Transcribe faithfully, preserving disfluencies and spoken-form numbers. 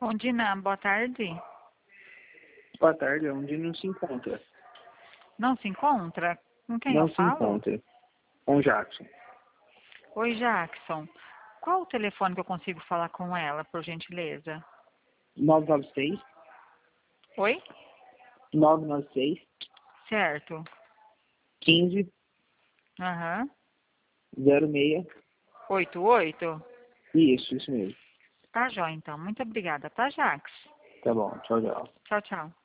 Ondina, boa tarde. Boa tarde, onde não se encontra. Não se encontra? Com quem Não eu se falo? encontra. Com Jackson. Oi, Jackson. Qual o telefone que eu consigo falar com ela, por gentileza? nove nove seis, Oi? nove nove seis, Certo. quinze, Aham. zero seis. Oito, oito? Isso, isso mesmo. Tá, jóia, então. Muito obrigada, tá, Jax? Tá bom, tchau, tchau. Tchau, tchau.